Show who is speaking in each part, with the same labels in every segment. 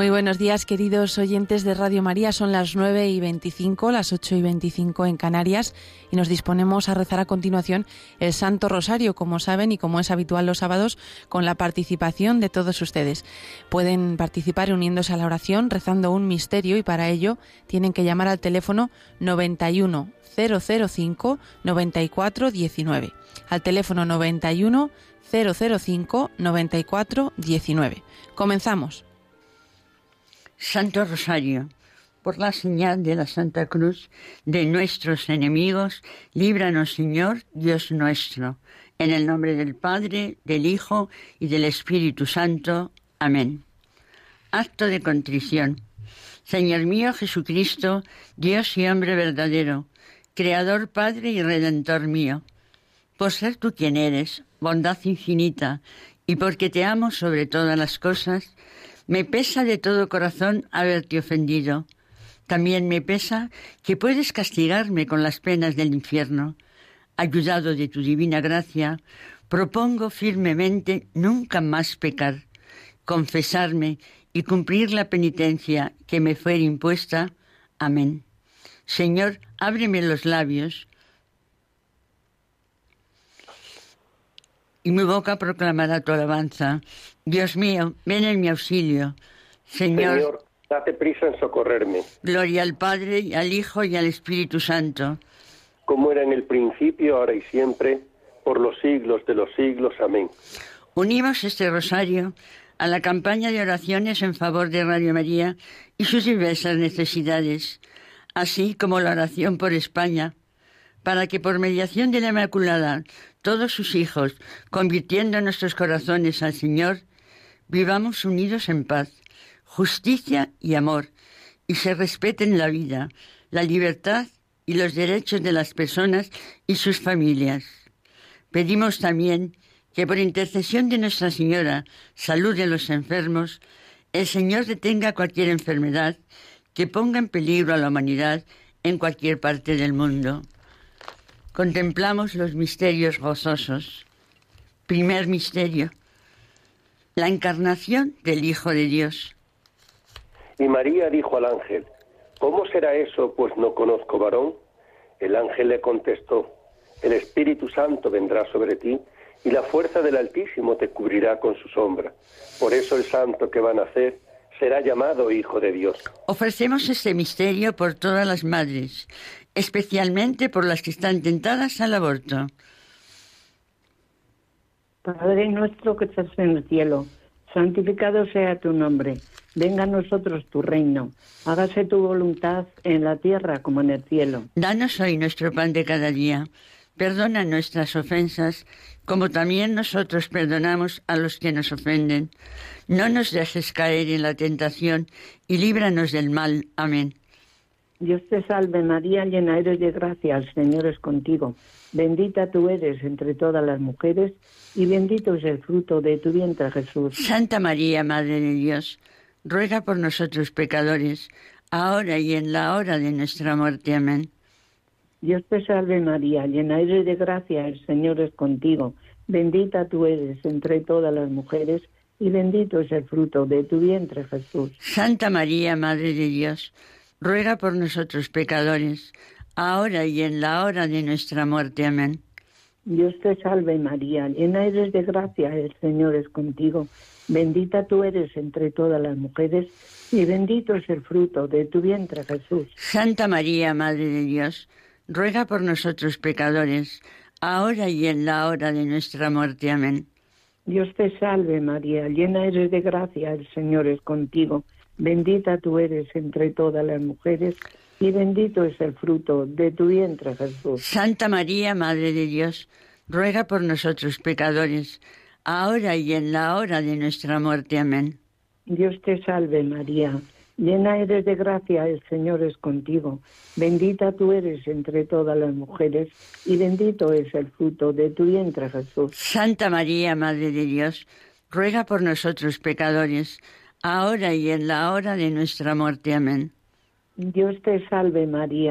Speaker 1: Muy buenos días, queridos oyentes de Radio María. Son las 9:25, las 8:25 en Canarias, y nos disponemos a rezar a continuación el Santo Rosario, como saben y como es habitual los sábados, con la participación de todos ustedes. Pueden participar uniéndose a la oración, rezando un misterio, y para ello tienen que llamar al teléfono 91 005 94 19. Al teléfono 91 005 94 19. Comenzamos.
Speaker 2: Santo Rosario, por la señal de la Santa Cruz de nuestros enemigos, líbranos, Señor, Dios nuestro. En el nombre del Padre, del Hijo y del Espíritu Santo. Amén. Acto de contrición. Señor mío Jesucristo, Dios y hombre verdadero, Creador, Padre y Redentor mío, por ser tú quien eres, bondad infinita, y porque te amo sobre todas las cosas, me pesa de todo corazón haberte ofendido. También me pesa que puedes castigarme con las penas del infierno. Ayudado de tu divina gracia, propongo firmemente nunca más pecar, confesarme y cumplir la penitencia que me fuere impuesta. Amén. Señor, ábreme los labios, y mi boca proclamará tu alabanza. Dios mío, ven en mi auxilio.
Speaker 3: Señor, date prisa en socorrerme.
Speaker 2: Gloria al Padre, y al Hijo, y al Espíritu Santo.
Speaker 3: Como era en el principio, ahora y siempre, por los siglos de los siglos. Amén.
Speaker 2: Unimos este rosario a la campaña de oraciones en favor de Radio María y sus diversas necesidades, así como la oración por España, para que por mediación de la Inmaculada todos sus hijos, convirtiendo nuestros corazones al Señor, vivamos unidos en paz, justicia y amor, y se respeten la vida, la libertad y los derechos de las personas y sus familias. Pedimos también que por intercesión de Nuestra Señora, salud de los enfermos, el Señor detenga cualquier enfermedad que ponga en peligro a la humanidad en cualquier parte del mundo. Contemplamos los misterios gozosos. Primer misterio: la encarnación del Hijo de Dios.
Speaker 3: Y María dijo al ángel: ¿Cómo será eso, pues no conozco varón? El ángel le contestó: El Espíritu Santo vendrá sobre ti, y la fuerza del Altísimo te cubrirá con su sombra. Por eso el santo que va a nacer será llamado Hijo de Dios.
Speaker 2: Ofrecemos este misterio por todas las madres, especialmente por las que están tentadas al aborto.
Speaker 4: Padre nuestro que estás en el cielo, santificado sea tu nombre. Venga a nosotros tu reino. Hágase tu voluntad en la tierra como en el cielo.
Speaker 2: Danos hoy nuestro pan de cada día. Perdona nuestras ofensas, como también nosotros perdonamos a los que nos ofenden. No nos dejes caer en la tentación y líbranos del mal. Amén.
Speaker 4: Dios te salve María, llena eres de gracia, el Señor es contigo. Bendita tú eres entre todas las mujeres, y bendito es el fruto de tu vientre, Jesús.
Speaker 2: Santa María, Madre de Dios, ruega por nosotros pecadores, ahora y en la hora de nuestra muerte. Amén.
Speaker 4: Dios te salve María, llena eres de gracia, el Señor es contigo. Bendita tú eres entre todas las mujeres, y bendito es el fruto de tu vientre, Jesús.
Speaker 2: Santa María, Madre de Dios, ruega por nosotros pecadores, ahora y en la hora de nuestra muerte. Amén.
Speaker 4: Dios te salve María, llena eres de gracia, el Señor es contigo. Bendita tú eres entre todas las mujeres, y bendito es el fruto de tu vientre, Jesús.
Speaker 2: Santa María, Madre de Dios, ruega por nosotros pecadores, ahora y en la hora de nuestra muerte. Amén.
Speaker 4: Dios te salve María, llena eres de gracia, el Señor es contigo. Bendita tú eres entre todas las mujeres, y bendito es el fruto de tu vientre, Jesús.
Speaker 2: Santa María, Madre de Dios, ruega por nosotros pecadores, ahora y en la hora de nuestra muerte. Amén.
Speaker 4: Dios te salve María, llena eres de gracia, el Señor es contigo. Bendita tú eres entre todas las mujeres, y bendito es el fruto de tu vientre, Jesús.
Speaker 2: Santa María, Madre de Dios, ruega por nosotros pecadores, ahora y en la hora de nuestra muerte. Amén.
Speaker 4: Dios te salve María,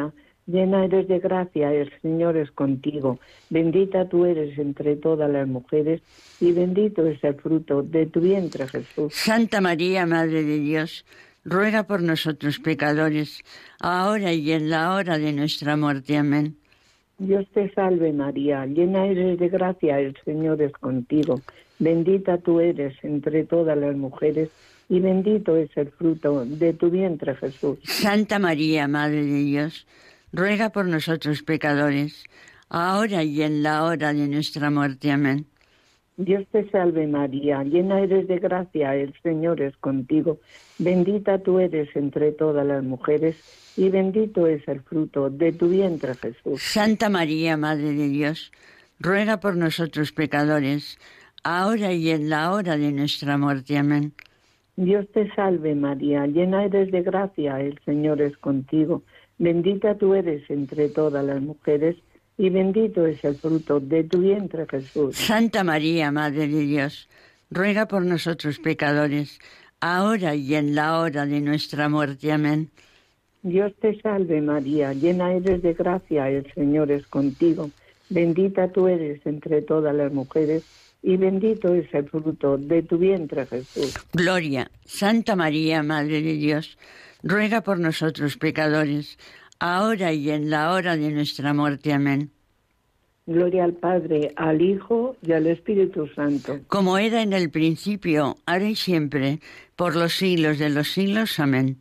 Speaker 4: Llena eres de gracia, el Señor es contigo. Bendita tú eres entre todas las mujeres, y bendito es el fruto de tu vientre, Jesús.
Speaker 2: Santa María, Madre de Dios, ruega por nosotros pecadores, ahora y en la hora de nuestra muerte. Amén.
Speaker 4: Dios te salve María, llena eres de gracia, el Señor es contigo. Bendita tú eres entre todas las mujeres, y bendito es el fruto de tu vientre, Jesús.
Speaker 2: Santa María, Madre de Dios, ruega por nosotros pecadores, ahora y en la hora de nuestra muerte. Amén.
Speaker 4: Dios te salve María, llena eres de gracia, el Señor es contigo. Bendita tú eres entre todas las mujeres, y bendito es el fruto de tu vientre, Jesús.
Speaker 2: Santa María, Madre de Dios, ruega por nosotros pecadores, ahora y en la hora de nuestra muerte. Amén.
Speaker 4: Dios te salve María, llena eres de gracia, el Señor es contigo. Bendita tú eres entre todas las mujeres, y bendito es el fruto de tu vientre, Jesús.
Speaker 2: Santa María, Madre de Dios, ruega por nosotros pecadores, ahora y en la hora de nuestra muerte. Amén.
Speaker 4: Dios te salve María, llena eres de gracia, el Señor es contigo. Bendita tú eres entre todas las mujeres, y bendito es el fruto de tu vientre, Jesús.
Speaker 2: Gloria, Santa María, Madre de Dios, ruega por nosotros pecadores, ahora y en la hora de nuestra muerte. Amén.
Speaker 4: Gloria al Padre, al Hijo y al Espíritu Santo.
Speaker 2: Como era en el principio, ahora y siempre, por los siglos de los siglos. Amén.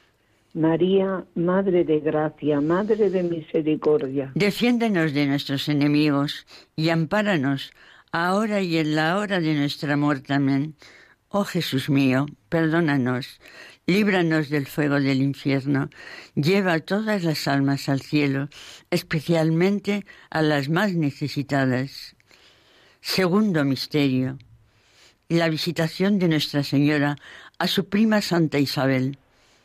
Speaker 4: María, Madre de gracia, Madre de misericordia.
Speaker 2: Defiéndenos de nuestros enemigos y ampáranos, ahora y en la hora de nuestra muerte. Amén. Oh Jesús mío, perdónanos, líbranos del fuego del infierno, lleva a todas las almas al cielo, especialmente a las más necesitadas. Segundo misterio, la visitación de Nuestra Señora a su prima Santa Isabel.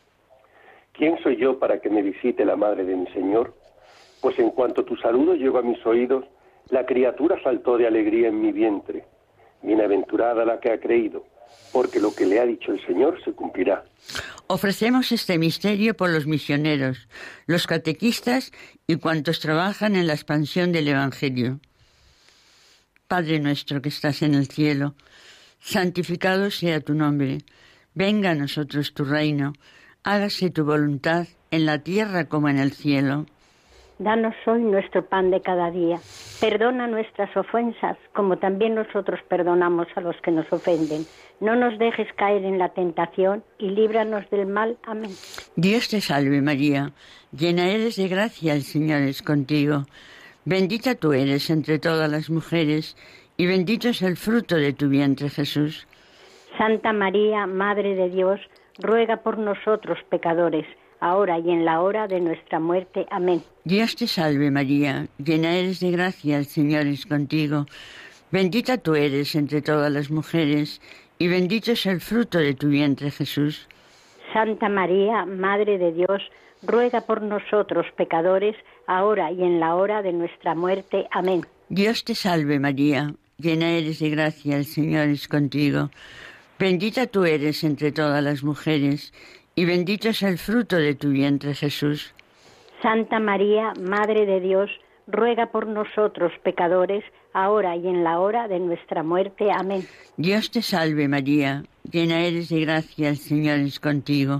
Speaker 3: ¿Quién soy yo para que me visite la madre de mi Señor? Pues en cuanto tu saludo llegó a mis oídos, la criatura saltó de alegría en mi vientre. Bienaventurada la que ha creído, porque lo que le ha dicho el Señor se cumplirá.
Speaker 2: Ofrecemos este misterio por los misioneros, los catequistas y cuantos trabajan en la expansión del Evangelio. Padre nuestro que estás en el cielo, santificado sea tu nombre. Venga a nosotros tu reino. Hágase tu voluntad en la tierra como en el cielo.
Speaker 5: Danos hoy nuestro pan de cada día. Perdona nuestras ofensas, como también nosotros perdonamos a los que nos ofenden. No nos dejes caer en la tentación y líbranos del mal. Amén.
Speaker 2: Dios te salve María, llena eres de gracia, el Señor es contigo. Bendita tú eres entre todas las mujeres, y bendito es el fruto de tu vientre, Jesús.
Speaker 5: Santa María, Madre de Dios, ruega por nosotros pecadores, ahora y en la hora de nuestra muerte. Amén.
Speaker 2: Dios te salve María, llena eres de gracia, el Señor es contigo. Bendita tú eres entre todas las mujeres, y bendito es el fruto de tu vientre, Jesús.
Speaker 5: Santa María, Madre de Dios, ruega por nosotros pecadores, ahora y en la hora de nuestra muerte. Amén.
Speaker 2: Dios te salve María, llena eres de gracia, el Señor es contigo. Bendita tú eres entre todas las mujeres, y bendito es el fruto de tu vientre, Jesús.
Speaker 5: Santa María, Madre de Dios, ruega por nosotros pecadores, ahora y en la hora de nuestra muerte. Amén.
Speaker 2: Dios te salve María, llena eres de gracia, el Señor es contigo.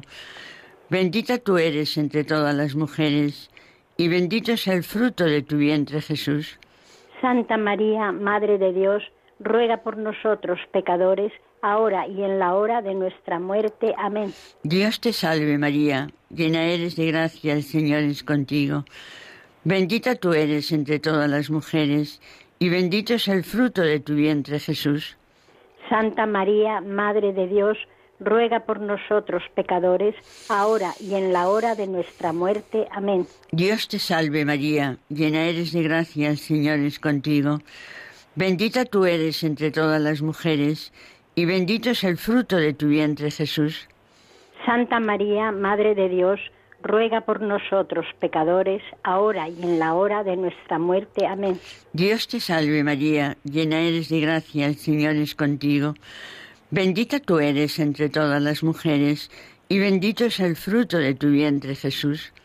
Speaker 2: Bendita tú eres entre todas las mujeres, y bendito es el fruto de tu vientre, Jesús.
Speaker 5: Santa María, Madre de Dios, ruega por nosotros pecadores, ahora y en la hora de nuestra muerte. Amén.
Speaker 2: Dios te salve María, llena eres de gracia, el Señor es contigo. Bendita tú eres entre todas las mujeres, y bendito es el fruto de tu vientre, Jesús.
Speaker 5: Santa María, Madre de Dios, ruega por nosotros pecadores, ahora y en la hora de nuestra muerte. Amén.
Speaker 2: Dios te salve María, llena eres de gracia, el Señor es contigo. Bendita tú eres entre todas las mujeres, y bendito es el fruto de tu vientre, Jesús.
Speaker 5: Santa María, Madre de Dios, ruega por nosotros pecadores, ahora y en la hora de nuestra muerte. Amén.
Speaker 2: Dios te salve María, llena eres de gracia, el Señor es contigo. Bendita tú eres entre todas las mujeres, y bendito es el fruto de tu vientre, Jesús.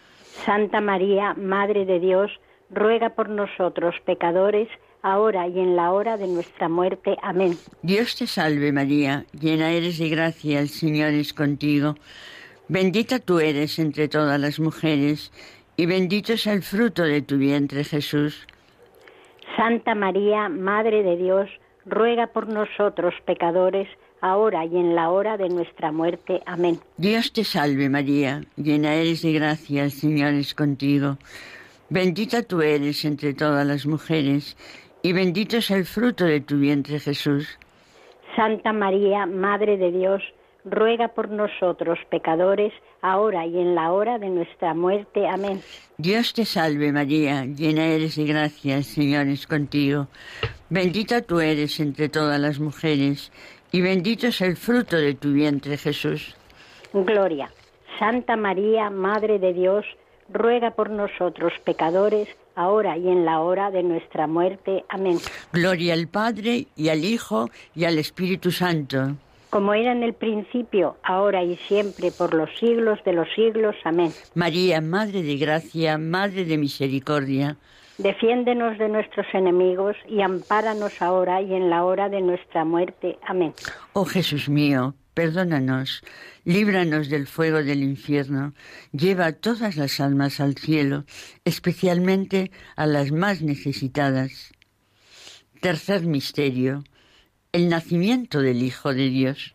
Speaker 5: Santa María, Madre de Dios, ruega por nosotros pecadores, ahora y en la hora de nuestra muerte. Amén.
Speaker 2: Dios te salve María, llena eres de gracia, el Señor es contigo. Bendita tú eres entre todas las mujeres, y bendito es el fruto de tu vientre, Jesús.
Speaker 5: Santa María, Madre de Dios, ruega por nosotros pecadores, ahora y en la hora de nuestra muerte. Amén.
Speaker 2: Dios te salve María, llena eres de gracia, el Señor es contigo. Bendita tú eres entre todas las mujeres, y bendito es el fruto de tu vientre, Jesús.
Speaker 5: Santa María, Madre de Dios, ruega por nosotros pecadores, ahora y en la hora de nuestra muerte. Amén.
Speaker 2: Dios te salve María, llena eres de gracia, el Señor es contigo. Bendita tú eres entre todas las mujeres, y bendito es el fruto de tu vientre, Jesús.
Speaker 5: Gloria. Santa María, Madre de Dios, ruega por nosotros pecadores, ahora y en la hora de nuestra muerte. Amén.
Speaker 2: Gloria al Padre, y al Hijo, y al Espíritu Santo.
Speaker 5: Como era en el principio, ahora y siempre, por los siglos de los siglos. Amén.
Speaker 2: María, Madre de Gracia, Madre de Misericordia,
Speaker 5: defiéndenos de nuestros enemigos y ampáranos ahora y en la hora de nuestra muerte. Amén.
Speaker 2: Oh Jesús mío, perdónanos, líbranos del fuego del infierno, lleva a todas las almas al cielo, especialmente a las más necesitadas. Tercer misterio, el nacimiento del Hijo de Dios.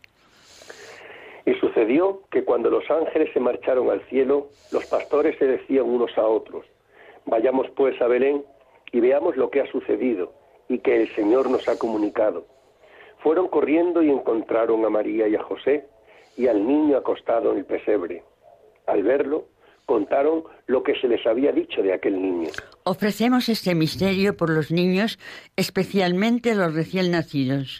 Speaker 3: Y sucedió que cuando los ángeles se marcharon al cielo, los pastores se decían unos a otros: vayamos pues a Belén y veamos lo que ha sucedido y que el Señor nos ha comunicado. Fueron corriendo y encontraron a María y a José y al niño acostado en el pesebre. Al verlo, contaron lo que se les había dicho de aquel niño.
Speaker 2: Ofrecemos este misterio por los niños, especialmente los recién nacidos.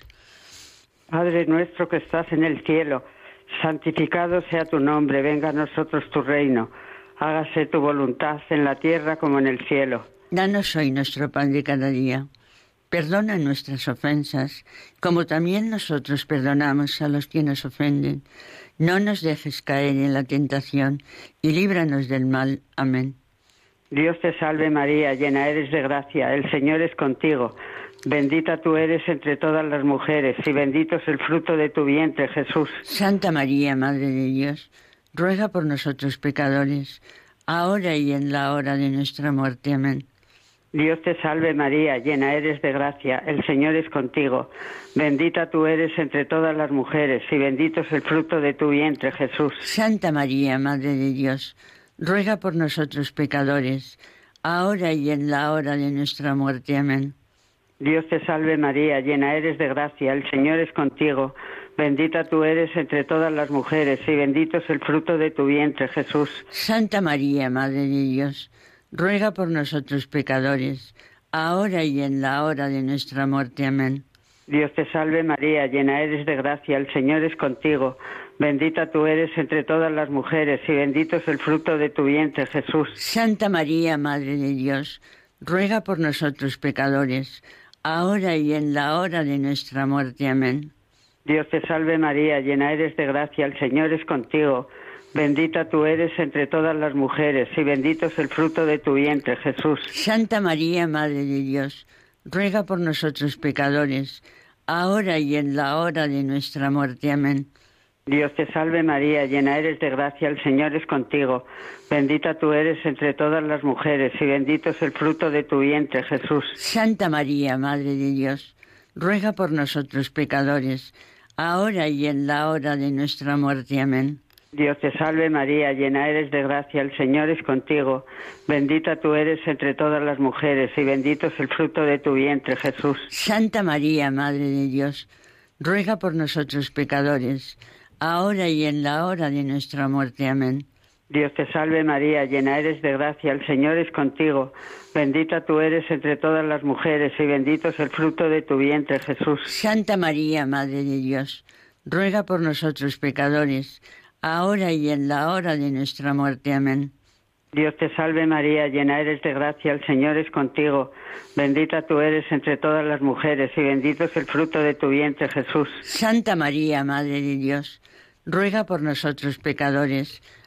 Speaker 6: Padre nuestro que estás en el cielo, santificado sea tu nombre, venga a nosotros tu reino. Hágase tu voluntad en la tierra como en el cielo.
Speaker 2: Danos hoy nuestro pan de cada día. Perdona nuestras ofensas, como también nosotros perdonamos a los que nos ofenden. No nos dejes caer en la tentación y líbranos del mal. Amén.
Speaker 6: Dios te salve María, llena eres de gracia, el Señor es contigo. Bendita tú eres entre todas las mujeres y bendito es el fruto de tu vientre, Jesús.
Speaker 2: Santa María, Madre de Dios, ruega por nosotros pecadores, ahora y en la hora de nuestra muerte. Amén.
Speaker 6: Dios te salve María, llena eres de gracia, el Señor es contigo. Bendita tú eres entre todas las mujeres y bendito es el fruto de tu vientre, Jesús.
Speaker 2: Santa María, Madre de Dios, ruega por nosotros pecadores, ahora y en la hora de nuestra muerte. Amén.
Speaker 6: Dios te salve María, llena eres de gracia, el Señor es contigo. Bendita tú eres entre todas las mujeres y bendito es el fruto de tu vientre, Jesús.
Speaker 2: Santa María, Madre de Dios, ruega por nosotros pecadores, ahora y en la hora de nuestra muerte. Amén.
Speaker 6: Dios te salve María, llena eres de gracia, el Señor es contigo. Bendita tú eres entre todas las mujeres y bendito es el fruto de tu vientre, Jesús.
Speaker 2: Santa María, Madre de Dios, ruega por nosotros pecadores, ahora y en la hora de nuestra muerte. Amén.
Speaker 6: Dios te salve María, llena eres de gracia, el Señor es contigo. Bendita tú eres entre todas las mujeres y bendito es el fruto de tu vientre, Jesús.
Speaker 2: Santa María, Madre de Dios, ruega por nosotros pecadores, ahora y en la hora de nuestra muerte. Amén.
Speaker 6: Dios te salve María, llena eres de gracia, el Señor es contigo. Bendita tú eres entre todas las mujeres y bendito es el fruto de tu vientre, Jesús.
Speaker 2: Santa María, Madre de Dios, ruega por nosotros pecadores, ahora y en la hora de nuestra muerte. Amén.
Speaker 6: Dios te salve María, llena eres de gracia, el Señor es contigo. Bendita tú eres entre todas las mujeres y bendito es el fruto de tu vientre, Jesús.
Speaker 2: Santa María, Madre de Dios, ruega por nosotros pecadores, ahora y en la hora de nuestra muerte. Amén.
Speaker 6: Dios te salve María, llena eres de gracia, el Señor es contigo. Bendita tú eres entre todas las mujeres y bendito es el fruto de tu vientre, Jesús.
Speaker 2: Santa María, Madre de Dios, ruega por nosotros pecadores, ahora y en la hora de nuestra muerte. Amén.
Speaker 6: Dios te salve María, llena eres de gracia, el Señor es contigo. Bendita tú eres entre todas las mujeres y bendito es el fruto de tu vientre, Jesús.
Speaker 2: Santa María, Madre de Dios, ruega por nosotros pecadores,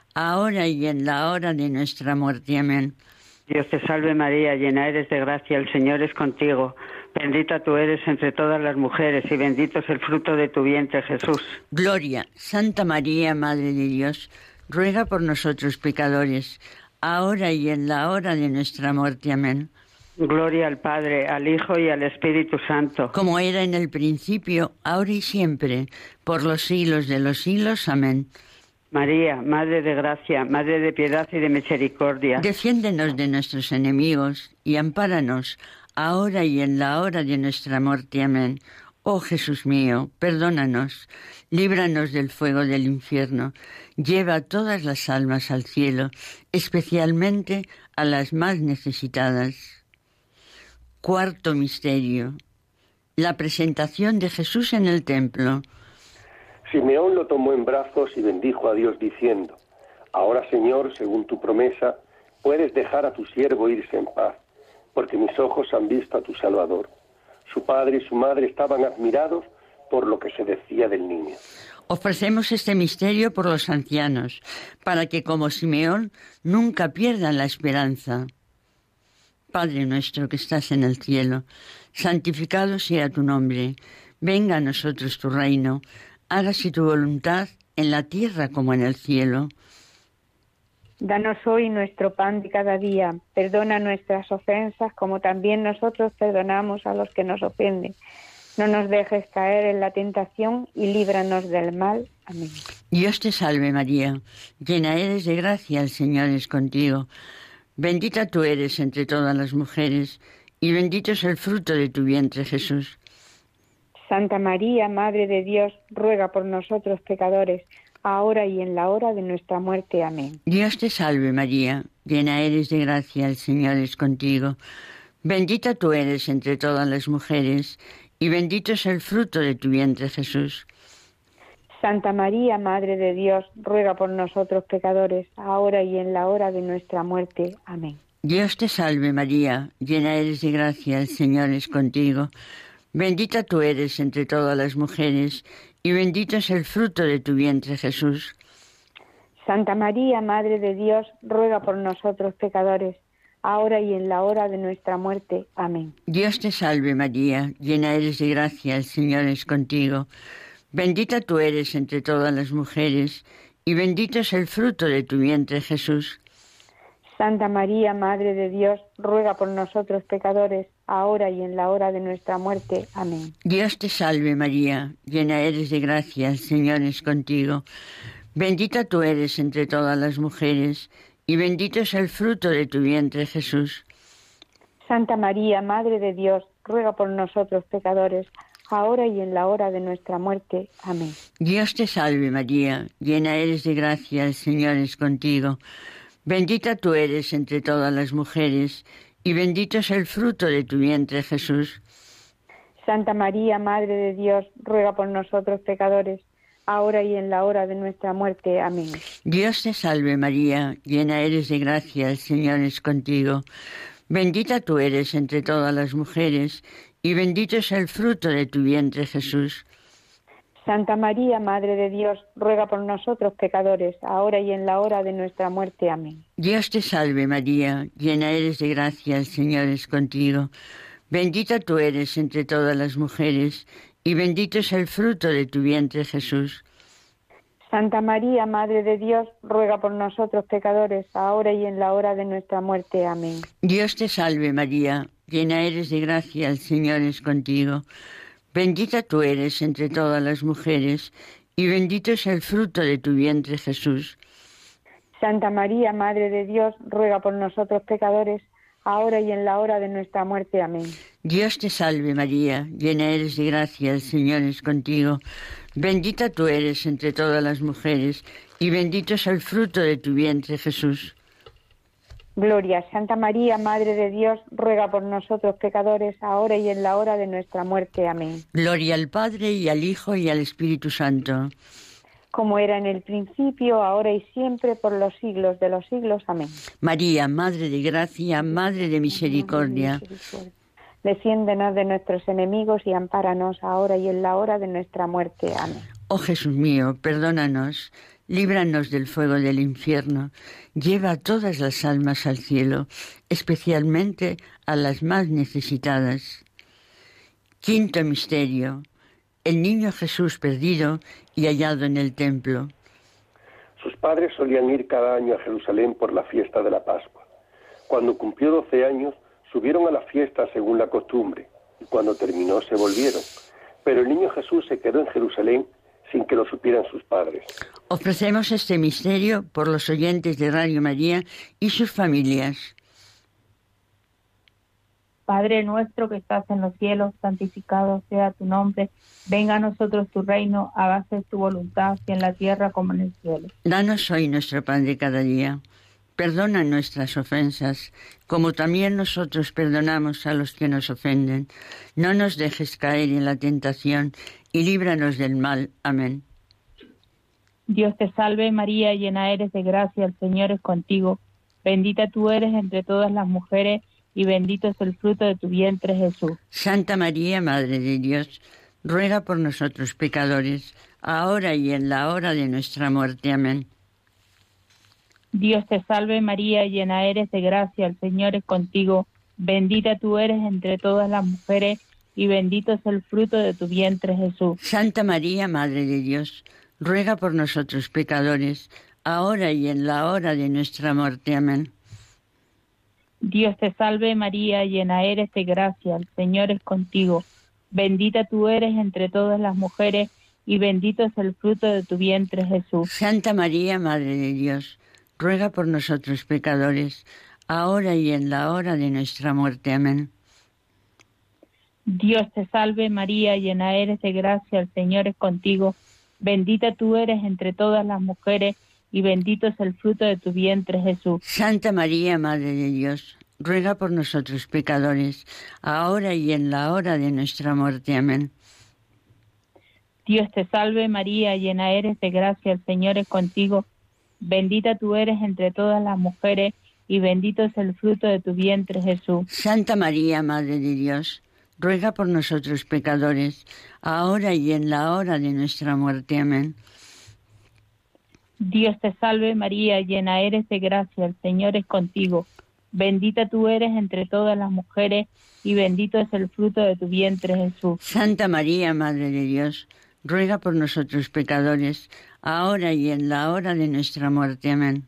Speaker 2: ahora y en la hora de nuestra muerte. Amén.
Speaker 6: Dios te salve María, llena eres de gracia, el Señor es contigo. Bendita tú eres entre todas las mujeres y bendito es el fruto de tu vientre, Jesús.
Speaker 2: Gloria, Santa María, Madre de Dios, ruega por nosotros pecadores, ahora y en la hora de nuestra muerte. Amén.
Speaker 6: Gloria al Padre, al Hijo y al Espíritu Santo.
Speaker 2: Como era en el principio, ahora y siempre, por los siglos de los siglos. Amén.
Speaker 6: María, Madre de gracia, Madre de piedad y de misericordia.
Speaker 2: Defiéndenos de nuestros enemigos y ampáranos, ahora y en la hora de nuestra muerte. Amén. Oh Jesús mío, perdónanos, líbranos del fuego del infierno, lleva todas las almas al cielo, especialmente a las más necesitadas. Cuarto misterio, la presentación de Jesús en el templo.
Speaker 3: Simeón lo tomó en brazos y bendijo a Dios diciendo: Ahora, Señor, según tu promesa, puedes dejar a tu siervo irse en paz, porque mis ojos han visto a tu Salvador. Su padre y su madre estaban admirados por lo que se decía del niño.
Speaker 2: Ofrecemos este misterio por los ancianos, para que como Simeón nunca pierdan la esperanza. Padre nuestro que estás en el cielo, santificado sea tu nombre. Venga a nosotros tu reino. Hágase tu voluntad en la tierra como en el cielo.
Speaker 7: Danos hoy nuestro pan de cada día. Perdona nuestras ofensas como también nosotros perdonamos a los que nos ofenden. No nos dejes caer en la tentación y líbranos del mal. Amén.
Speaker 2: Dios te salve María, llena eres de gracia, el Señor es contigo. Bendita tú eres entre todas las mujeres, y bendito es el fruto de tu vientre, Jesús.
Speaker 7: Santa María, Madre de Dios, ruega por nosotros pecadores, ahora y en la hora de nuestra muerte. Amén.
Speaker 2: Dios te salve María, llena eres de gracia, el Señor es contigo. Bendita tú eres entre todas las mujeres, y bendito es el fruto de tu vientre, Jesús.
Speaker 7: Santa María, Madre de Dios, ruega por nosotros pecadores, ahora y en la hora de nuestra muerte. Amén.
Speaker 2: Dios te salve María, llena eres de gracia, el Señor es contigo. Bendita tú eres entre todas las mujeres, y bendito es el fruto de tu vientre, Jesús.
Speaker 7: Santa María, Madre de Dios, ruega por nosotros pecadores, ahora y en la hora de nuestra muerte. Amén.
Speaker 2: Dios te salve María, llena eres de gracia, el Señor es contigo. Bendita tú eres entre todas las mujeres, y bendito es el fruto de tu vientre, Jesús.
Speaker 7: Santa María, Madre de Dios, ruega por nosotros pecadores, ahora y en la hora de nuestra muerte. Amén.
Speaker 2: Dios te salve María, llena eres de gracia, el Señor es contigo. Bendita tú eres entre todas las mujeres, y bendito es el fruto de tu vientre, Jesús.
Speaker 7: Santa María, Madre de Dios, ruega por nosotros pecadores, ahora y en la hora de nuestra muerte. Amén.
Speaker 2: Dios te salve María, llena eres de gracia, el Señor es contigo. Bendita tú eres entre todas las mujeres, y bendito es el fruto de tu vientre, Jesús.
Speaker 7: Santa María, Madre de Dios, ruega por nosotros pecadores, ahora y en la hora de nuestra muerte. Amén.
Speaker 2: Dios te salve María, llena eres de gracia, el Señor es contigo. Bendita tú eres entre todas las mujeres, y bendito es el fruto de tu vientre, Jesús.
Speaker 7: Santa María, Madre de Dios, ruega por nosotros pecadores, ahora y en la hora de nuestra muerte. Amén.
Speaker 2: Dios te salve María, llena eres de gracia, el Señor es contigo. Bendita tú eres entre todas las mujeres, y bendito es el fruto de tu vientre, Jesús.
Speaker 7: Santa María, Madre de Dios, ruega por nosotros pecadores, ahora y en la hora de nuestra muerte. Amén.
Speaker 2: Dios te salve María, llena eres de gracia, el Señor es contigo. Bendita tú eres entre todas las mujeres, y bendito es el fruto de tu vientre, Jesús.
Speaker 7: Santa María, Madre de Dios, ruega por nosotros pecadores, ahora y en la hora de nuestra muerte. Amén.
Speaker 2: Dios te salve María, llena eres de gracia, el Señor es contigo. Bendita tú eres entre todas las mujeres, y bendito es el fruto de tu vientre, Jesús.
Speaker 7: Gloria, Santa María, Madre de Dios, ruega por nosotros pecadores, ahora y en la hora de nuestra muerte. Amén.
Speaker 2: Gloria al Padre, y al Hijo, y al Espíritu Santo.
Speaker 7: Como era en el principio, ahora y siempre, por los siglos de los siglos. Amén.
Speaker 2: María, Madre de gracia, Madre de misericordia.
Speaker 7: Defiéndenos de nuestros enemigos y ampáranos ahora y en la hora de nuestra muerte. Amén.
Speaker 2: Oh Jesús mío, perdónanos, líbranos del fuego del infierno, lleva a todas las almas al cielo, especialmente a las más necesitadas. Quinto misterio: el niño Jesús perdido y hallado en el templo.
Speaker 3: Sus padres solían ir cada año a Jerusalén por la fiesta de la Pascua. Cuando cumplió 12 años, subieron a la fiesta según la costumbre, y cuando terminó se volvieron. Pero el niño Jesús se quedó en Jerusalén sin que lo supieran sus padres.
Speaker 2: Ofrecemos este misterio por los oyentes de Radio María y sus familias.
Speaker 7: Padre nuestro que estás en los cielos, santificado sea tu nombre. Venga a nosotros tu reino, hágase tu voluntad, así en la tierra como en el cielo.
Speaker 2: Danos hoy nuestro pan de cada día. Perdona nuestras ofensas, como también nosotros perdonamos a los que nos ofenden. No nos dejes caer en la tentación y líbranos del mal. Amén.
Speaker 7: Dios te salve María, llena eres de gracia, el Señor es contigo. Bendita tú eres entre todas las mujeres y bendito es el fruto de tu vientre, Jesús.
Speaker 2: Santa María, Madre de Dios, ruega por nosotros pecadores, ahora y en la hora de nuestra muerte. Amén.
Speaker 7: Dios te salve María, llena eres de gracia, el Señor es contigo. Bendita tú eres entre todas las mujeres y bendito es el fruto de tu vientre, Jesús.
Speaker 2: Santa María, Madre de Dios, ruega por nosotros pecadores, ahora y en la hora de nuestra muerte. Amén.
Speaker 7: Dios te salve María, llena eres de gracia, el Señor es contigo. Bendita tú eres entre todas las mujeres y bendito es el fruto de tu vientre, Jesús.
Speaker 2: Santa María, Madre de Dios, ruega por nosotros pecadores, ahora y en la hora de nuestra muerte. Amén.
Speaker 7: Dios te salve María, llena eres de gracia, el Señor es contigo. Bendita tú eres entre todas las mujeres y bendito es el fruto de tu vientre, Jesús.
Speaker 2: Santa María, Madre de Dios, ruega por nosotros pecadores, ahora y en la hora de nuestra muerte. Amén.
Speaker 7: Dios te salve María, llena eres de gracia, el Señor es contigo. Bendita tú eres entre todas las mujeres y bendito es el fruto de tu vientre, Jesús.
Speaker 2: Santa María, Madre de Dios, ruega por nosotros pecadores, ahora y en la hora de nuestra muerte. Amén.
Speaker 7: Dios te salve María, llena eres de gracia, el Señor es contigo. Bendita tú eres entre todas las mujeres y bendito es el fruto de tu vientre, Jesús.
Speaker 2: Santa María, Madre de Dios, ruega por nosotros pecadores, ahora y en la hora de nuestra muerte. Amén.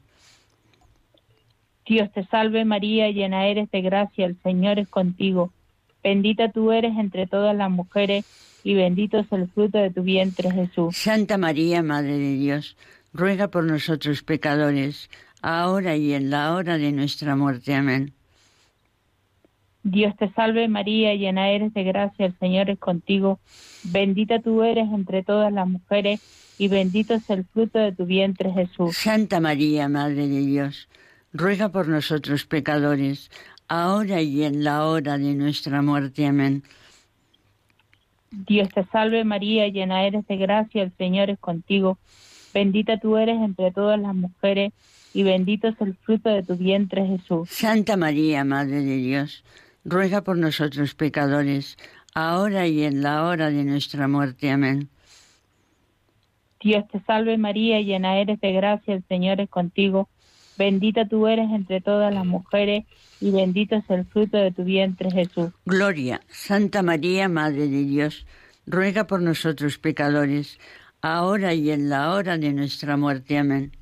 Speaker 7: Dios te salve María, llena eres de gracia, el Señor es contigo. Bendita tú eres entre todas las mujeres y bendito es el fruto de tu vientre, Jesús.
Speaker 2: Santa María, Madre de Dios, ruega por nosotros pecadores, ahora y en la hora de nuestra muerte. Amén.
Speaker 7: Dios te salve María, llena eres de gracia, el Señor es contigo. Bendita tú eres entre todas las mujeres y bendito es el fruto de tu vientre, Jesús.
Speaker 2: Santa María, Madre de Dios, ruega por nosotros pecadores, ahora y en la hora de nuestra muerte. Amén.
Speaker 7: Dios te salve María, llena eres de gracia, el Señor es contigo. Bendita tú eres entre todas las mujeres y bendito es el fruto de tu vientre, Jesús.
Speaker 2: Santa María, Madre de Dios, ruega por nosotros pecadores, ahora y en la hora de nuestra muerte. Amén.
Speaker 7: Dios te salve María, llena eres de gracia, el Señor es contigo. Bendita tú eres entre todas las mujeres y bendito es el fruto de tu vientre, Jesús.
Speaker 2: Gloria, Santa María, Madre de Dios, ruega por nosotros pecadores, ahora y en la hora de nuestra muerte. Amén.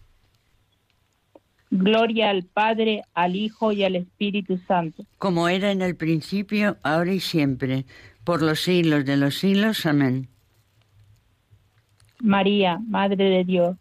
Speaker 7: Gloria al Padre, al Hijo y al Espíritu Santo.
Speaker 2: Como era en el principio, ahora y siempre, por los siglos de los siglos. Amén.
Speaker 7: María, Madre de Dios,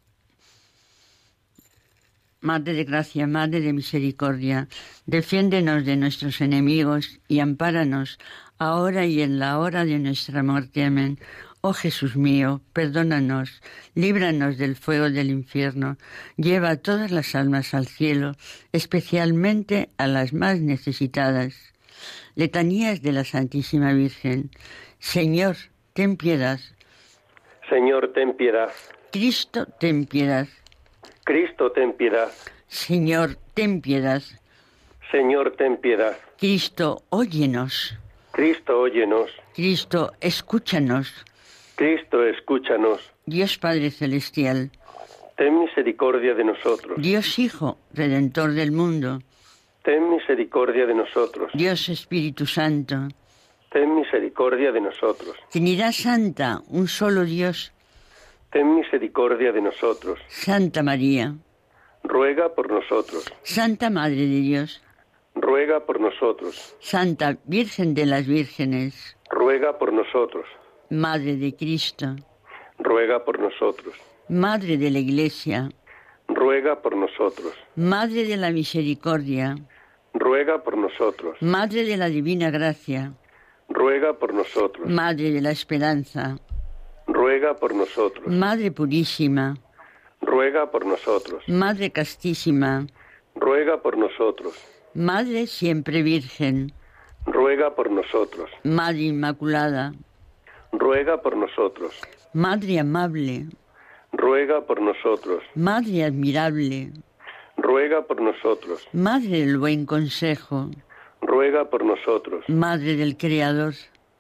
Speaker 2: Madre de gracia, Madre de misericordia, defiéndenos de nuestros enemigos y ampáranos ahora y en la hora de nuestra muerte. Amén. Oh Jesús mío, perdónanos, líbranos del fuego del infierno, lleva a todas las almas al cielo, especialmente a las más necesitadas. Letanías de la Santísima Virgen. Señor, ten piedad.
Speaker 3: Señor, ten piedad.
Speaker 2: Cristo, ten piedad.
Speaker 3: Cristo, ten piedad.
Speaker 2: Señor, ten piedad.
Speaker 3: Señor, ten piedad.
Speaker 2: Cristo, óyenos.
Speaker 3: Cristo, óyenos.
Speaker 2: Cristo, escúchanos.
Speaker 3: Cristo, escúchanos.
Speaker 2: Dios Padre Celestial,
Speaker 3: ten misericordia de nosotros.
Speaker 2: Dios Hijo, Redentor del mundo,
Speaker 3: Ten misericordia de nosotros.
Speaker 2: Dios Espíritu Santo,
Speaker 3: Ten misericordia de nosotros.
Speaker 2: Trinidad Santa, un solo Dios,
Speaker 3: Ten misericordia de nosotros.
Speaker 2: Santa María,
Speaker 3: Ruega por nosotros.
Speaker 2: Santa Madre de Dios,
Speaker 3: Ruega por nosotros.
Speaker 2: Santa Virgen de las Vírgenes,
Speaker 3: Ruega por nosotros.
Speaker 2: Madre de Cristo,
Speaker 3: Ruega por nosotros.
Speaker 2: Madre de la Iglesia,
Speaker 3: Ruega por nosotros.
Speaker 2: Madre de la Misericordia,
Speaker 3: Ruega por nosotros.
Speaker 2: Madre de la Divina Gracia,
Speaker 3: Ruega por nosotros.
Speaker 2: Madre de la Esperanza,
Speaker 3: Ruega por nosotros.
Speaker 2: Madre Purísima,
Speaker 3: Ruega por nosotros.
Speaker 2: Madre Castísima,
Speaker 3: Ruega por nosotros.
Speaker 2: Madre Siempre Virgen,
Speaker 3: Ruega por nosotros.
Speaker 2: Madre Inmaculada,
Speaker 3: Ruega por nosotros.
Speaker 2: Madre Amable,
Speaker 3: Ruega por nosotros.
Speaker 2: Madre Admirable,
Speaker 3: Ruega por nosotros.
Speaker 2: Madre del Buen Consejo,
Speaker 3: Ruega por nosotros.
Speaker 2: Madre del Creador,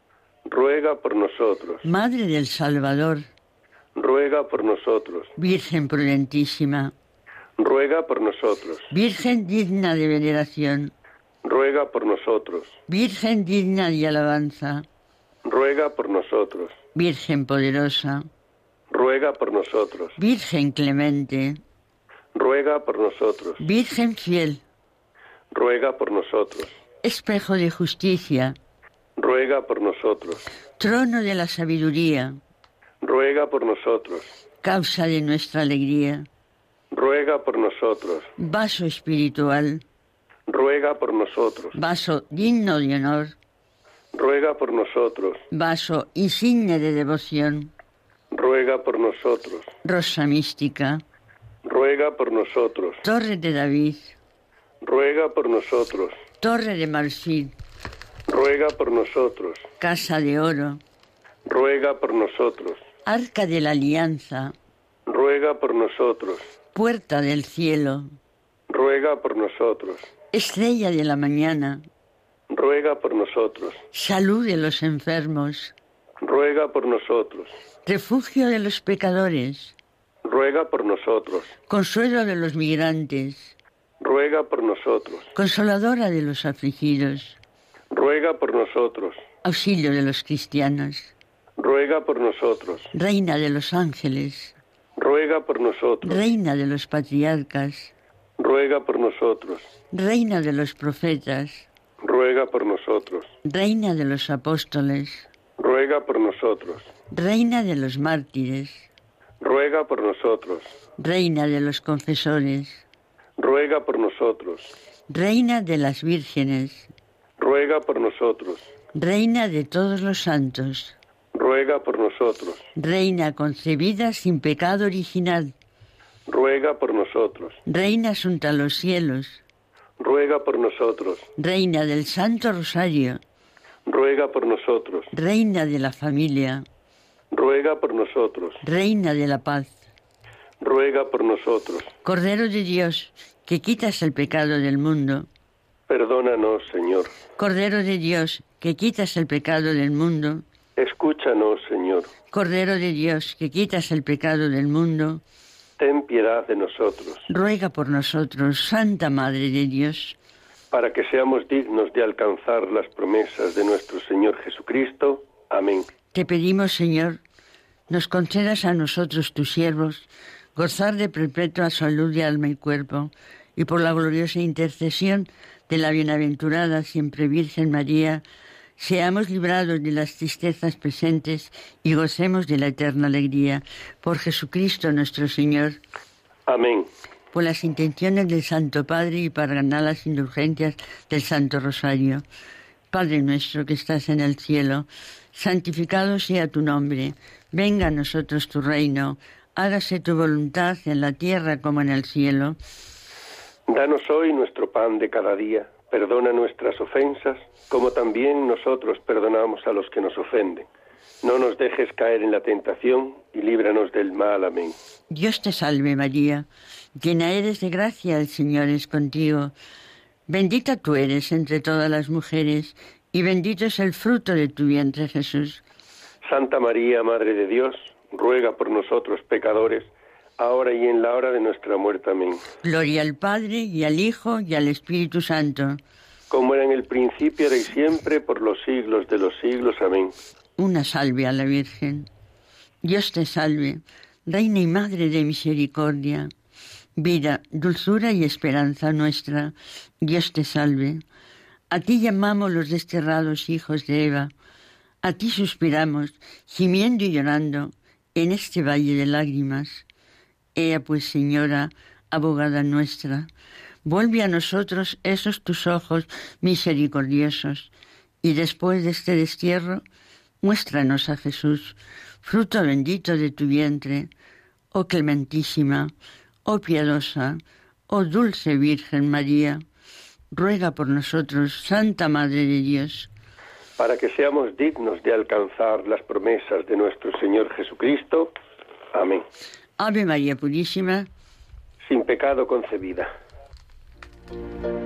Speaker 3: Ruega por nosotros.
Speaker 2: Madre del Salvador,
Speaker 3: Ruega por nosotros.
Speaker 2: Virgen prudentísima,
Speaker 3: Ruega por nosotros.
Speaker 2: Virgen digna de veneración,
Speaker 3: Ruega por nosotros.
Speaker 2: Virgen digna de alabanza,
Speaker 3: Ruega por nosotros.
Speaker 2: Virgen poderosa,
Speaker 3: Ruega por nosotros.
Speaker 2: Virgen clemente,
Speaker 3: Ruega por nosotros.
Speaker 2: Virgen fiel,
Speaker 3: Ruega por nosotros.
Speaker 2: espejo de justicia,
Speaker 3: Ruega por nosotros.
Speaker 2: trono de la sabiduría,
Speaker 3: Ruega por nosotros.
Speaker 2: causa de nuestra alegría,
Speaker 3: Ruega por nosotros.
Speaker 2: vaso espiritual,
Speaker 3: Ruega por nosotros.
Speaker 2: vaso digno de honor,
Speaker 3: Ruega por nosotros.
Speaker 2: vaso insigne de devoción,
Speaker 3: Ruega por nosotros.
Speaker 2: rosa mística,
Speaker 3: Ruega por nosotros.
Speaker 2: torre de David,
Speaker 3: Ruega por nosotros.
Speaker 2: torre de marfil,
Speaker 3: Ruega por nosotros.
Speaker 2: casa de oro,
Speaker 3: Ruega por nosotros.
Speaker 2: arca de la alianza,
Speaker 3: Ruega por nosotros.
Speaker 2: puerta del cielo,
Speaker 3: Ruega por nosotros.
Speaker 2: estrella de la mañana,
Speaker 3: Ruega por nosotros.
Speaker 2: salud de los enfermos,
Speaker 3: Ruega por nosotros.
Speaker 2: refugio de los pecadores,
Speaker 3: Ruega por nosotros.
Speaker 2: consuelo de los migrantes,
Speaker 3: Ruega por nosotros.
Speaker 2: consoladora de los afligidos,
Speaker 3: Ruega por nosotros.
Speaker 2: auxilio de los cristianos,
Speaker 3: Ruega por nosotros.
Speaker 2: reina de los ángeles,
Speaker 3: Ruega por nosotros.
Speaker 2: reina de los patriarcas,
Speaker 3: Ruega por nosotros.
Speaker 2: reina de los profetas,
Speaker 3: Ruega por nosotros.
Speaker 2: reina de los apóstoles,
Speaker 3: Ruega por nosotros.
Speaker 2: reina de los mártires,
Speaker 3: Ruega por nosotros.
Speaker 2: reina de los confesores,
Speaker 3: Ruega por nosotros.
Speaker 2: reina de las vírgenes,
Speaker 3: Ruega por nosotros.
Speaker 2: reina de todos los santos,
Speaker 3: Ruega por nosotros.
Speaker 2: reina concebida sin pecado original,
Speaker 3: Ruega por nosotros.
Speaker 2: reina asunta a los cielos,
Speaker 3: Ruega por nosotros.
Speaker 2: reina del Santo Rosario,
Speaker 3: Ruega por nosotros.
Speaker 2: reina de la familia,
Speaker 3: Ruega por nosotros.
Speaker 2: reina de la paz,
Speaker 3: Ruega por nosotros.
Speaker 2: Cordero de Dios, que quitas el pecado del mundo,
Speaker 3: Perdónanos, Señor.
Speaker 2: Cordero de Dios, que quitas el pecado del mundo,
Speaker 3: Escúchanos, Señor.
Speaker 2: Cordero de Dios, que quitas el pecado del mundo,
Speaker 3: Ten piedad de nosotros,
Speaker 2: ruega por nosotros, Santa Madre de Dios,
Speaker 3: para que seamos dignos de alcanzar las promesas de nuestro Señor Jesucristo. Amén.
Speaker 2: te pedimos, Señor, nos concedas a nosotros, tus siervos, gozar de perpetua salud de alma y cuerpo, y por la gloriosa intercesión de la bienaventurada siempre Virgen María, seamos librados de las tristezas presentes y gocemos de la eterna alegría. Por Jesucristo nuestro Señor.
Speaker 3: Amén.
Speaker 2: Por las intenciones del Santo Padre y para ganar las indulgencias del Santo Rosario. Padre nuestro que estás en el cielo, santificado sea tu nombre. Venga a nosotros tu reino. Hágase tu voluntad en la tierra como en el cielo.
Speaker 3: Danos hoy nuestro pan de cada día. Perdona nuestras ofensas, como también nosotros perdonamos a los que nos ofenden. No nos dejes caer en la tentación y líbranos del mal. Amén.
Speaker 2: Dios te salve María, llena eres de gracia, el Señor es contigo. Bendita tú eres entre todas las mujeres, y bendito es el fruto de tu vientre, Jesús.
Speaker 3: Santa María, Madre de Dios, ruega por nosotros pecadores, ahora y en la hora de nuestra muerte. Amén.
Speaker 2: Gloria al Padre, y al Hijo, y al Espíritu Santo.
Speaker 3: Como era en el principio, ahora y siempre, por los siglos de los siglos. Amén.
Speaker 2: Una salve a la Virgen. Dios te salve, Reina y Madre de misericordia, vida, dulzura y esperanza nuestra. Dios te salve. A ti llamamos los desterrados hijos de Eva. A ti suspiramos, gimiendo y llorando, en este valle de lágrimas. Ea pues, Señora, abogada nuestra, vuelve a nosotros esos tus ojos misericordiosos, y después de este destierro, muéstranos a Jesús, fruto bendito de tu vientre. Oh clementísima, oh piadosa, oh dulce Virgen María, ruega por nosotros, Santa Madre de Dios,
Speaker 3: para que seamos dignos de alcanzar las promesas de nuestro Señor Jesucristo. Amén.
Speaker 2: Ave María Purísima,
Speaker 3: sin pecado concebida.